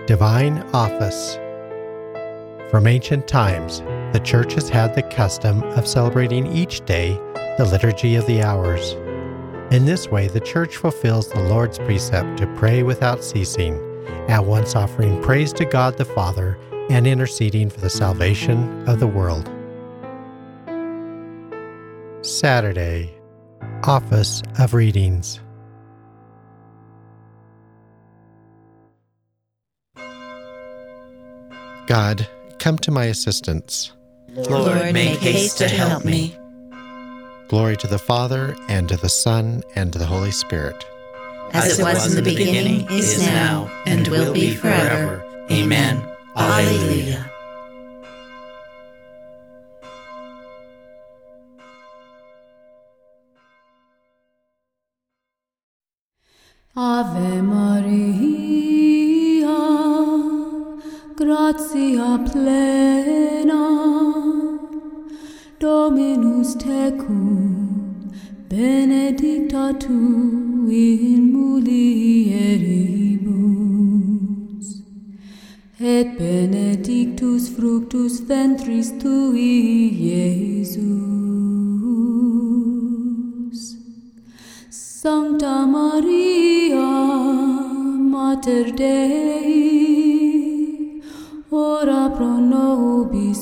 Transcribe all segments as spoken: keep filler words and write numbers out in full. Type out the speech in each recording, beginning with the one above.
Divine Office. From ancient times, the Church has had the custom of celebrating each day the Liturgy of the Hours. In this way, the Church fulfills the Lord's precept to pray without ceasing, at once offering praise to God the Father and interceding for the salvation of the world. Saturday, Office of Readings. God, come to my assistance. Lord, make haste to help me. Glory to the Father, and to the Son, and to the Holy Spirit. As it was in the beginning, is now, and will be forever. Amen. Alleluia. Ave Maria, gratia plena, Dominus tecum, benedicta tu in mulieribus, et benedictus fructus ventris tui, Iesus. Sancta Maria, Mater Dei, ora pro nobis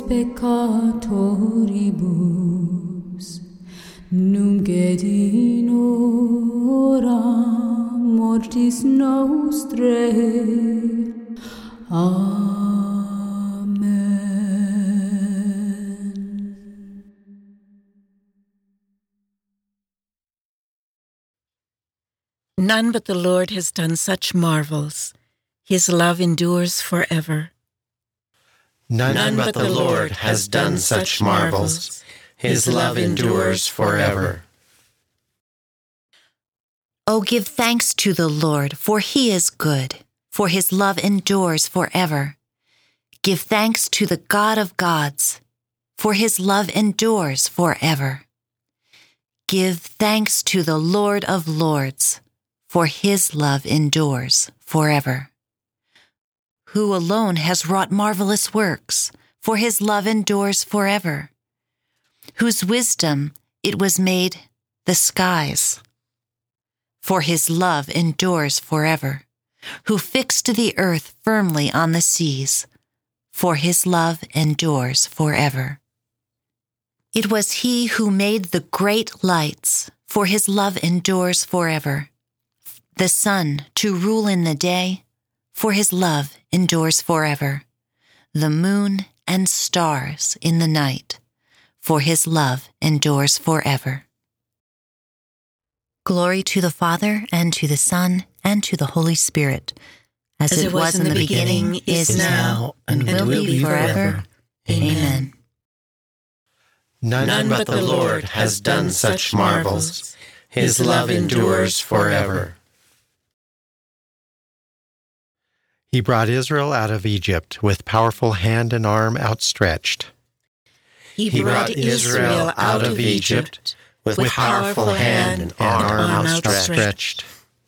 peccatoribus, nunc et in hora mortis nostrae. Amen. None but the Lord has done such marvels. His love endures forever. None, None but the Lord has done such marvels. His love endures forever. O give thanks to the Lord, for he is good, for his love endures forever. Give thanks to the God of gods, for his love endures forever. Give thanks to the Lord of lords, for his love endures forever. Who alone has wrought marvelous works, for his love endures forever. Whose wisdom it was made the skies, for his love endures forever. Who fixed the earth firmly on the seas, for his love endures forever. It was he who made the great lights, for his love endures forever. The sun to rule in the day, for his love endures forever. The moon and stars in the night, for his love endures forever. Glory to the Father, and to the Son, and to the Holy Spirit, as, as it, it was, was in the beginning, beginning is now, and, and will, will be forever. Amen. None, None but the Lord has done such marvels. His love endures forever. He brought Israel out of Egypt with powerful hand and arm outstretched. He brought Israel out of Egypt with powerful hand and arm outstretched.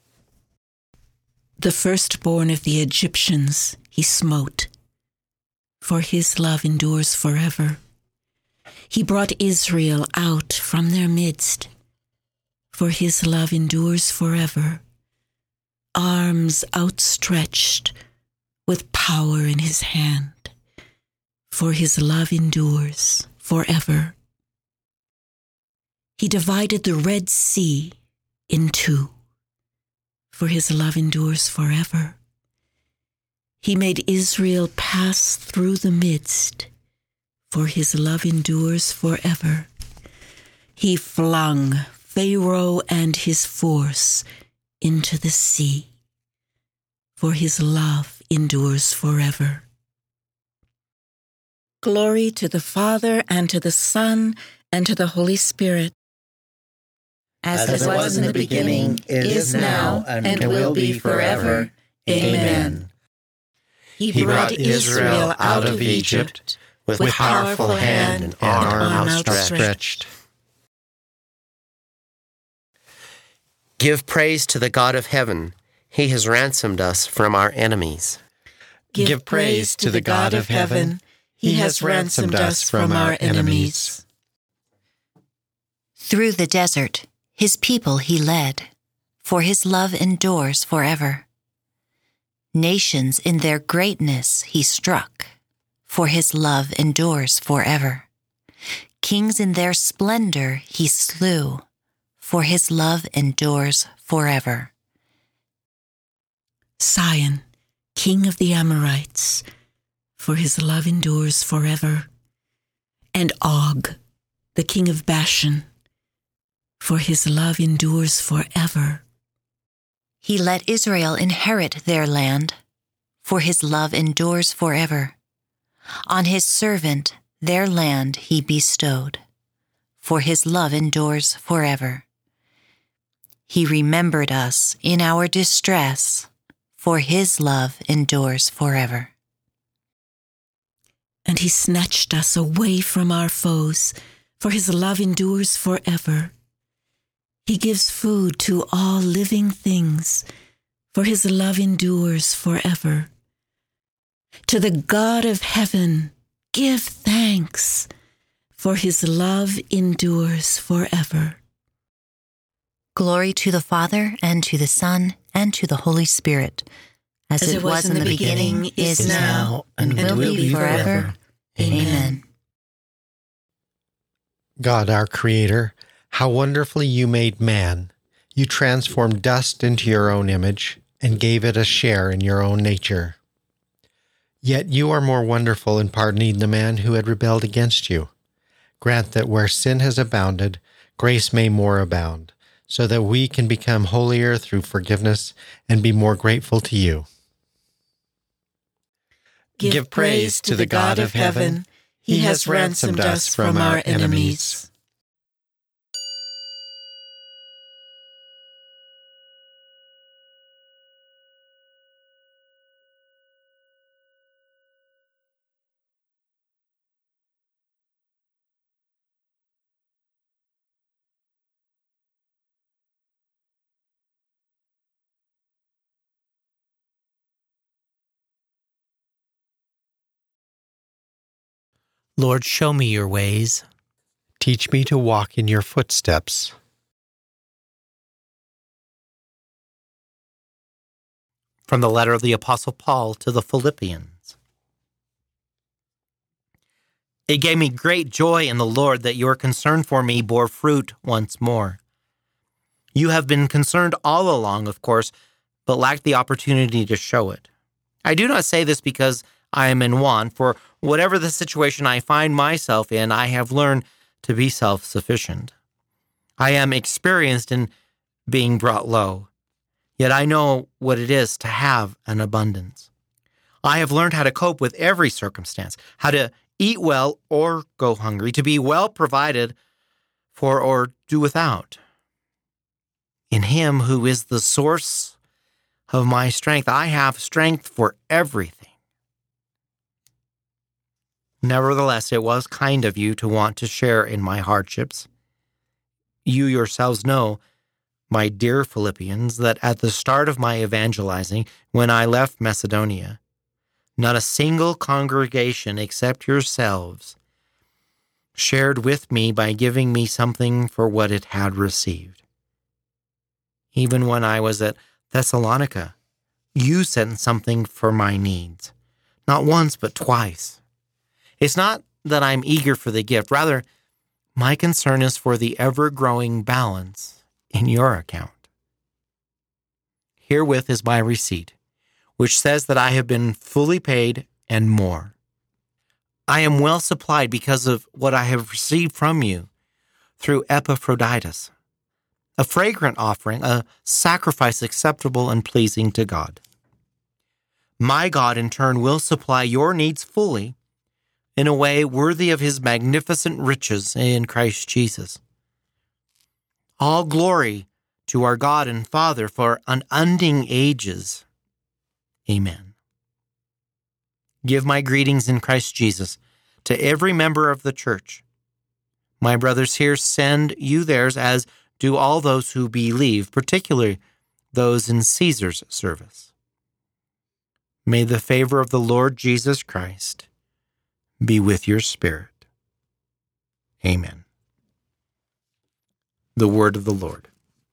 The firstborn of the Egyptians he smote, for his love endures forever. He brought Israel out from their midst, for his love endures forever. Arms outstretched, with power in his hand, for his love endures forever. He divided the Red Sea in two, for his love endures forever. He made Israel pass through the midst, for his love endures forever. He flung Pharaoh and his force into the sea, for his love endures forever. Glory to the Father, and to the Son, and to the Holy Spirit. As, As it was, was in the beginning, is now, and, and will be forever. Amen. He brought Israel out of Egypt with powerful hand and arm outstretched. Give praise to the God of heaven. He has ransomed us from our enemies. Give praise to the God of heaven. He has ransomed us from our enemies. Through the desert, his people he led, for his love endures forever. Nations in their greatness he struck, for his love endures forever. Kings in their splendor he slew, for his love endures forever. Sion, king of the Amorites, for his love endures forever. And Og, the king of Bashan, for his love endures forever. He let Israel inherit their land, for his love endures forever. On his servant their land he bestowed, for his love endures forever. He remembered us in our distress, for his love endures forever. And he snatched us away from our foes, for his love endures forever. He gives food to all living things, for his love endures forever. To the God of heaven, give thanks, for his love endures forever. Glory to the Father, and to the Son, and to the Holy Spirit, as, as it, it was, was in the beginning, beginning is, is now, and, and will be forever. forever. Amen. God, our Creator, how wonderfully you made man. You transformed dust into your own image and gave it a share in your own nature. Yet you are more wonderful in pardoning the man who had rebelled against you. Grant that where sin has abounded, grace may more abound, so that we can become holier through forgiveness and be more grateful to you. Give, Give praise to the God of heaven. He has ransomed us from our enemies. Lord, show me your ways. Teach me to walk in your footsteps. From the letter of the Apostle Paul to the Philippians. It gave me great joy in the Lord that your concern for me bore fruit once more. You have been concerned all along, of course, but lacked the opportunity to show it. I do not say this because I am in want, for whatever the situation I find myself in, I have learned to be self-sufficient. I am experienced in being brought low, yet I know what it is to have an abundance. I have learned how to cope with every circumstance, how to eat well or go hungry, to be well provided for or do without. In him who is the source of my strength, I have strength for everything. Nevertheless, it was kind of you to want to share in my hardships. You yourselves know, my dear Philippians, that at the start of my evangelizing, when I left Macedonia, not a single congregation except yourselves shared with me by giving me something for what it had received. Even when I was at Thessalonica, you sent something for my needs, not once but twice. It's not that I'm eager for the gift. Rather, my concern is for the ever-growing balance in your account. Herewith is my receipt, which says that I have been fully paid and more. I am well supplied because of what I have received from you through Epaphroditus, a fragrant offering, a sacrifice acceptable and pleasing to God. My God, in turn, will supply your needs fully in a way worthy of his magnificent riches in Christ Jesus. All glory to our God and Father for unending ages. Amen. Give my greetings in Christ Jesus to every member of the church. My brothers here send you theirs, as do all those who believe, particularly those in Caesar's service. May the favor of the Lord Jesus Christ be with your spirit. Amen. The word of the Lord.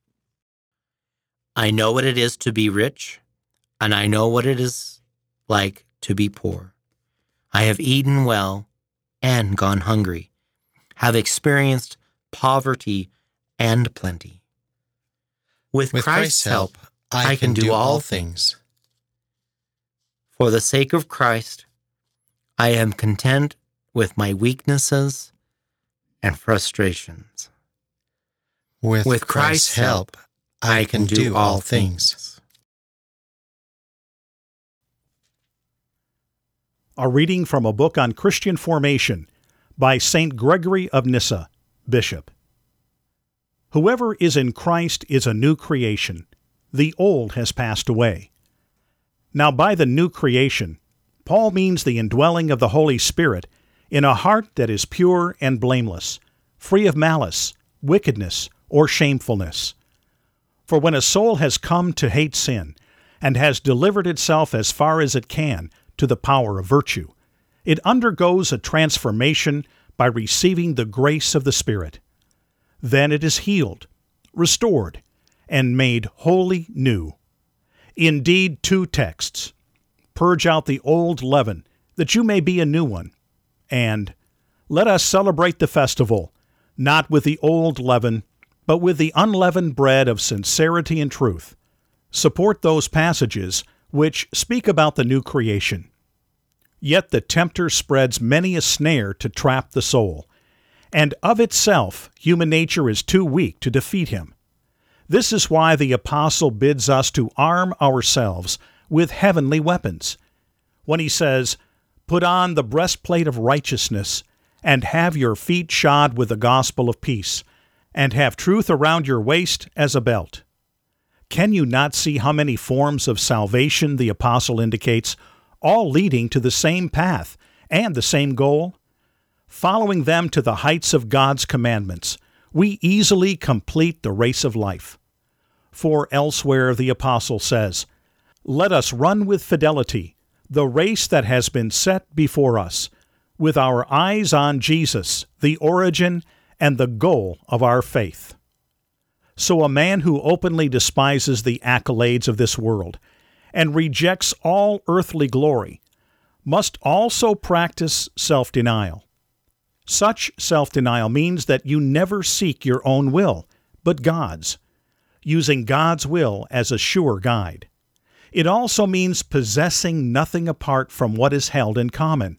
I know what it is to be rich, and I know what it is like to be poor. I have eaten well and gone hungry, have experienced poverty and plenty. With, With Christ's Christ's help, I, I can do all things. For the sake of Christ, I am content with my weaknesses and frustrations. With, With Christ's help, I can do all things. A reading from a book on Christian formation by Saint Gregory of Nyssa, Bishop. Whoever is in Christ is a new creation. The old has passed away. Now by the new creation, Paul means the indwelling of the Holy Spirit in a heart that is pure and blameless, free of malice, wickedness, or shamefulness. For when a soul has come to hate sin, and has delivered itself as far as it can to the power of virtue, it undergoes a transformation by receiving the grace of the Spirit. Then it is healed, restored, and made wholly new. Indeed, two texts, "Purge out the old leaven, that you may be a new one," and "Let us celebrate the festival, not with the old leaven, but with the unleavened bread of sincerity and truth," support those passages which speak about the new creation. Yet the tempter spreads many a snare to trap the soul, and of itself human nature is too weak to defeat him. This is why the apostle bids us to arm ourselves with heavenly weapons, when he says, "Put on the breastplate of righteousness, and have your feet shod with the gospel of peace, and have truth around your waist as a belt." Can you not see how many forms of salvation the apostle indicates, all leading to the same path and the same goal? Following them to the heights of God's commandments, we easily complete the race of life. For elsewhere the apostle says, "Let us run with fidelity the race that has been set before us, with our eyes on Jesus, the origin and the goal of our faith." So a man who openly despises the accolades of this world and rejects all earthly glory must also practice self-denial. Such self-denial means that you never seek your own will, but God's, using God's will as a sure guide. It also means possessing nothing apart from what is held in common.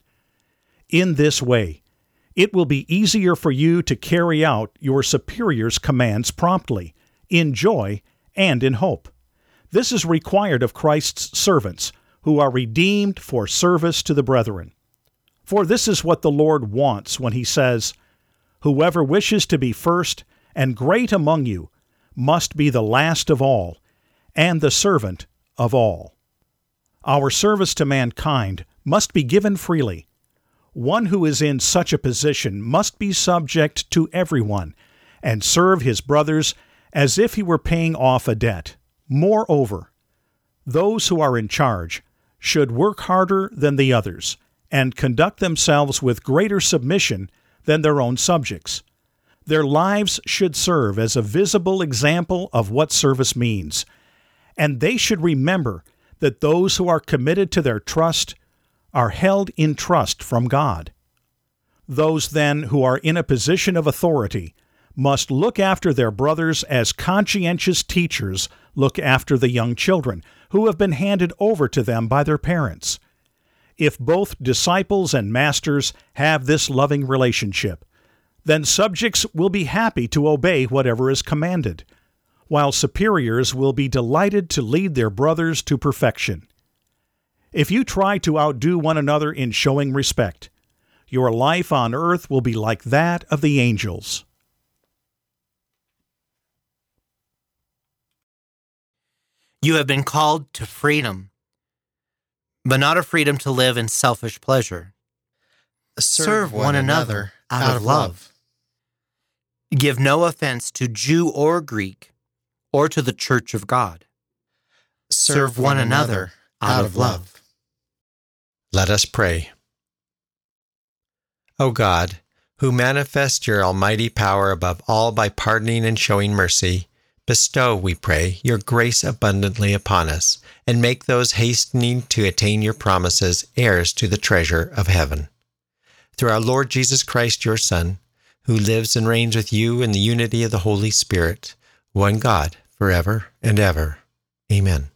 In this way, it will be easier for you to carry out your superior's commands promptly, in joy and in hope. This is required of Christ's servants, who are redeemed for service to the brethren. For this is what the Lord wants when he says, "Whoever wishes to be first and great among you must be the last of all, and the servant of all." Our service to mankind must be given freely. One who is in such a position must be subject to everyone and serve his brothers as if he were paying off a debt. Moreover, those who are in charge should work harder than the others and conduct themselves with greater submission than their own subjects. Their lives should serve as a visible example of what service means, and they should remember that those who are committed to their trust are held in trust from God. Those, then, who are in a position of authority must look after their brothers as conscientious teachers look after the young children who have been handed over to them by their parents. If both disciples and masters have this loving relationship, then subjects will be happy to obey whatever is commanded, while superiors will be delighted to lead their brothers to perfection. If you try to outdo one another in showing respect, your life on earth will be like that of the angels. You have been called to freedom, but not a freedom to live in selfish pleasure. Serve, Serve one, one another out of love. Give no offense to Jew or Greek, or to the church of God. Serve one another out of love. Let us pray. O God, who manifest your almighty power above all by pardoning and showing mercy, bestow, we pray, your grace abundantly upon us, and make those hastening to attain your promises heirs to the treasure of heaven. Through our Lord Jesus Christ, your Son, who lives and reigns with you in the unity of the Holy Spirit, one God, forever and ever. Amen.